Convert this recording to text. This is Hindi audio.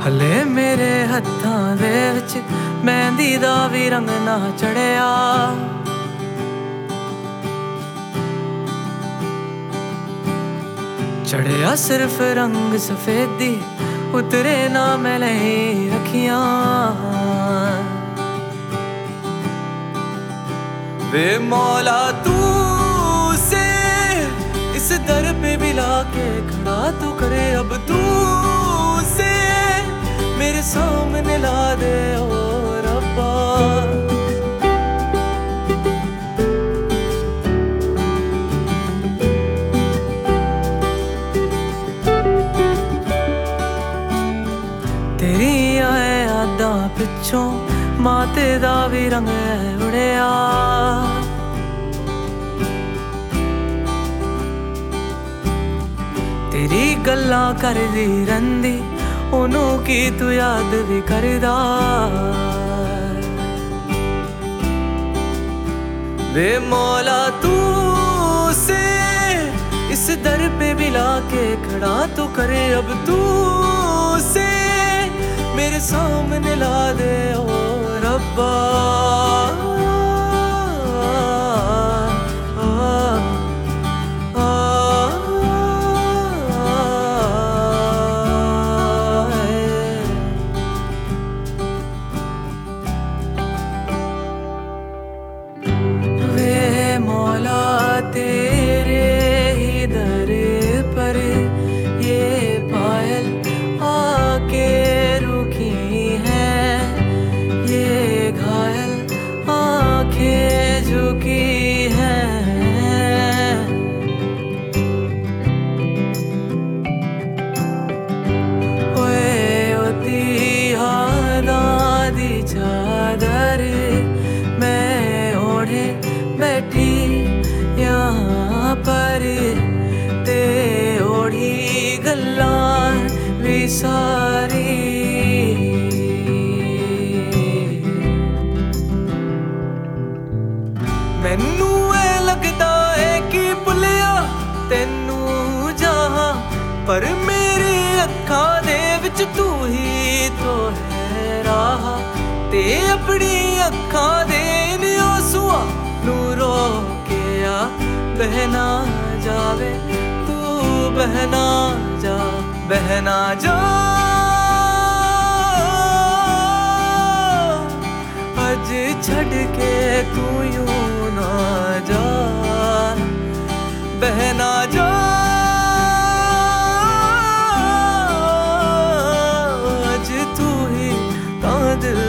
ਹਲੇ ਮੇਰੇ ਹੱਥਾਂ ਦੇ ਵਿੱਚ ਮਹਿੰਦੀ ਦਾ ਵੀ ਰੰਗ ਨਾ ਚੜਿਆ। चढ़िया सिर्फ रंग सफेदी, उतरे ना मैंने रखियां। वे मौला तू से इस दर पे भी लाके खड़ा तू करे अब तू से मेरे सामने ला दे ओ रब्बा। तेरिया यादां पिछों माते दा भी रंग उड़िया। तेरी गल्लां करदी रहिंदी ओनू की तू याद भी करदा। वे मौला तू से इस दर पे भी लाके खड़ा तू करे अब तू से मेरे सामने ला दे ओ रब्बा। वे मौला तेरे ही दर पर ये पायल आके झुकी है। ओए ओती दी चादर मैं ओढ़े बैठी यहाँ पर ते ओढ़ी गल्लां भी सारी। मैनू ऐ लगदा है कि भुलिया तेनू जहां, पर मेरी अखां दे विच तू ही तो है राह। ते अपनी अखां दे आंसुआं नू रोके आ बहना जावे तू बहना जा बहना जा। अज छड़ के तू यूं ना जा बहना जा। आज तू ही दिल